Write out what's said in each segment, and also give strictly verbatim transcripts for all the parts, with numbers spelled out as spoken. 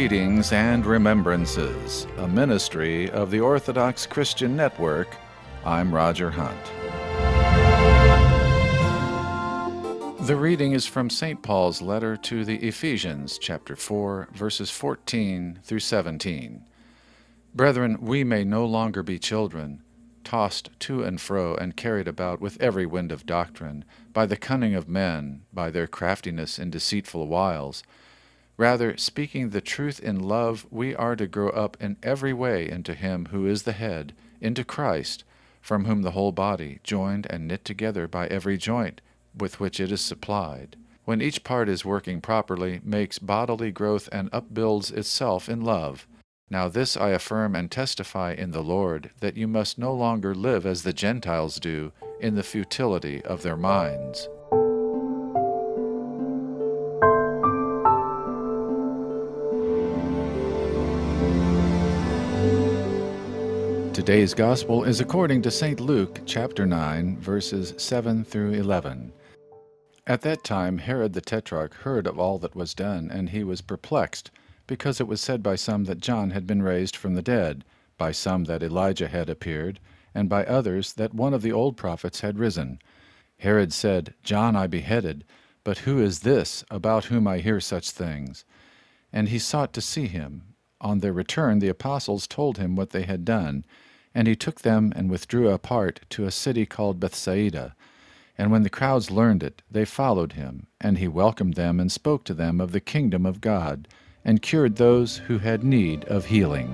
Readings and Remembrances, a ministry of the Orthodox Christian Network. I'm Roger Hunt. The reading is from Saint Paul's letter to the Ephesians, chapter four, verses fourteen through seventeen. Brethren, we may no longer be children, tossed to and fro and carried about with every wind of doctrine, by the cunning of men, by their craftiness in deceitful wiles. Rather, speaking the truth in love, we are to grow up in every way into Him who is the head, into Christ, from whom the whole body, joined and knit together by every joint with which it is supplied, when each part is working properly, makes bodily growth and upbuilds itself in love. Now this I affirm and testify in the Lord, that you must no longer live as the Gentiles do, in the futility of their minds. Today's Gospel is according to Saint Luke, chapter nine, verses seven through eleven. At that time Herod the Tetrarch heard of all that was done, and he was perplexed, because it was said by some that John had been raised from the dead, by some that Elijah had appeared, and by others that one of the old prophets had risen. Herod said, John I beheaded, but who is this, about whom I hear such things? And he sought to see him. On their return the apostles told him what they had done, and he took them and withdrew apart to a city called Bethsaida. And when the crowds learned it, they followed him, and he welcomed them and spoke to them of the kingdom of God, and cured those who had need of healing.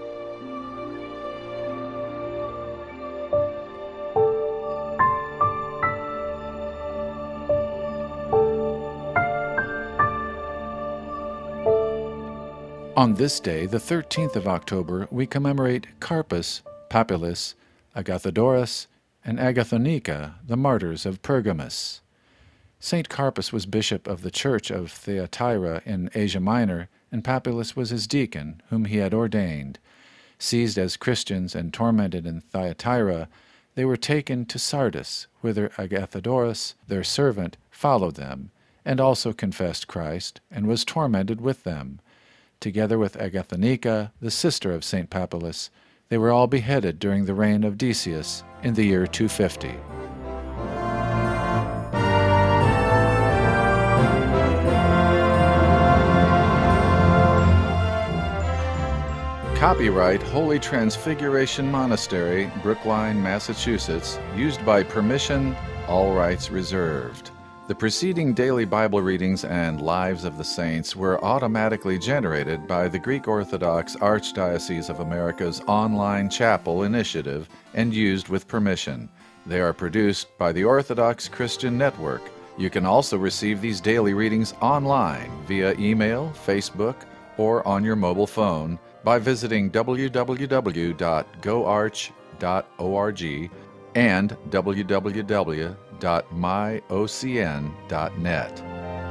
On this day, the thirteenth of October, we commemorate Carpus, Papilius, Agathodorus, and Agathonica, the martyrs of Pergamus. Saint Carpus was bishop of the church of Thyatira in Asia Minor, and Papilius was his deacon, whom he had ordained. Seized as Christians and tormented in Thyatira, they were taken to Sardis, whither Agathodorus, their servant, followed them, and also confessed Christ, and was tormented with them. Together with Agathonica, the sister of Saint Papilius, they were all beheaded during the reign of Decius in the year two fifty. Copyright Holy Transfiguration Monastery, Brookline, Massachusetts, used by permission, all rights reserved. The preceding daily Bible readings and Lives of the Saints were automatically generated by the Greek Orthodox Archdiocese of America's online chapel initiative and used with permission. They are produced by the Orthodox Christian Network. You can also receive these daily readings online via email, Facebook, or on your mobile phone by visiting w w w dot go arch dot org and w w w dot my o c n dot net.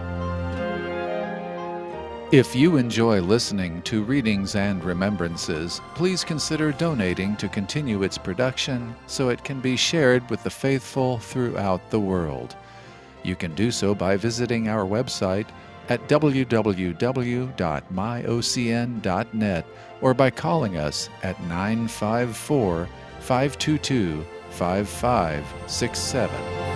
If you enjoy listening to Readings and Remembrances, please consider donating to continue its production so it can be shared with the faithful throughout the world. You can do so by visiting our website at w w w dot my o c n dot net or by calling us at nine five four, five two two, five five six seven.